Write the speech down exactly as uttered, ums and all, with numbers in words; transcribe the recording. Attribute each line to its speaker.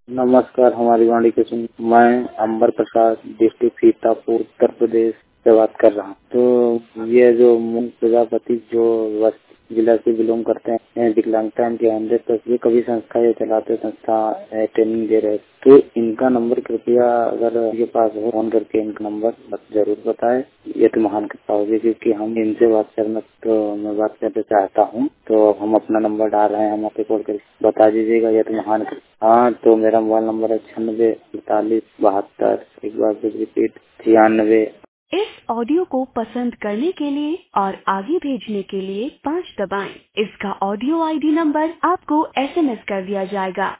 Speaker 1: नमस्कार, हमारी वाणी के सुन मैं अंबर प्रसाद डिस्ट्रिक्ट सीतापुर उत्तर प्रदेश से बात कर रहा हूँ। तो ये जो मूल प्रजापति जो वस्त जिला से बिलोंग करते हैं, विकलांगता के अंदर तक ये कभी संस्था ये चलाते संस्था ट्रेनिंग दे रहे, तो इनका नंबर कृपया अगर ये पास हो फोन करके इनका नंबर जरूर बताएं। ये तो महान कृपा होगी, क्योंकि हम इनसे बात करना तो मैं बात करना चाहता हूँ, तो हम अपना नंबर डाल रहे हैं, हम आपको कॉल करके बता दीजिएगा। ये तो महान कृपा। हाँ, तो मेरा मोबाइल नंबर है छियानवे इकतालीस बहत्तर एक बार फिर रिपीट छियानवे। इस ऑडियो को पसंद करने के लिए और आगे भेजने के लिए पाँच दबाएं। इसका ऑडियो आईडी नंबर आपको एसएमएस कर दिया जाएगा।